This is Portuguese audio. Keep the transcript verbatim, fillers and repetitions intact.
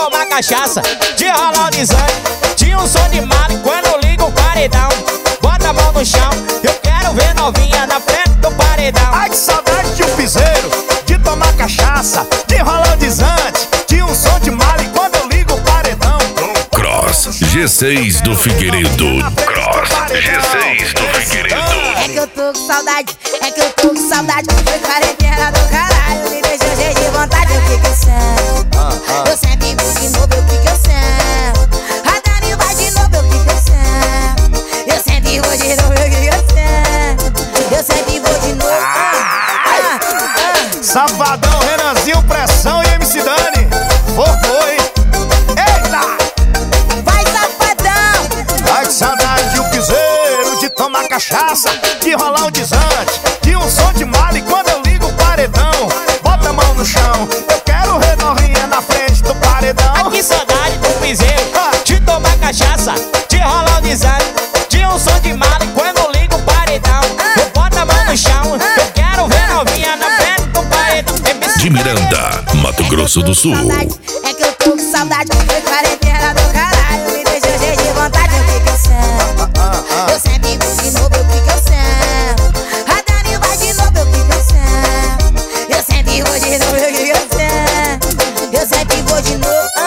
tomar cachaça, de rolar o desânimo, de um som de mala e quando eu ligo o paredão, bota a mão no chão, eu quero ver novinha na frente do paredão. Ai, que saudade de um piseiro, de tomar cachaça, de rolar o desante, de um som de mala e quando eu ligo o paredão. Cross G seis do Figueiredo. Cross G seis do Figueiredo. É que eu tô com saudade, é que eu tô com saudade. Foi quarentena do caralho, me deixou cheio de vontade. Eu fico sem, eu sempre vou de novo, eu fico sem. A Dani vai de novo, eu fico sem. Eu sempre vou de novo, eu fico sem. Eu sempre vou de novo. Ah, ah, ah. Safadão, Renanzinho, Pressão e M C Dani. Foi, eita! Vai, safadão! Ai, que saudade de um piseiro, de tomar cachaça, de rolar o desante, de um som de mala e quando eu ligo o paredão, bota a mão no chão, eu quero ver novinha na frente do paredão. Ai, que saudade do piseiro, de tomar cachaça, de rolar o desânimo, de um som de mala e quando eu ligo o paredão, eu boto a mão no chão, eu quero ver novinha na frente do paredão. De Miranda, Mato Grosso do Sul. É que eu tô com saudade, foi quarentena do caralho, me deixou cheio de vontade. Eu fico sem, eu sempre vou de novo, eu fico sem. A Dani vai de novo, eu fico sem. Eu sempre vou de novo, eu fico sem. Eu sempre vou de novo.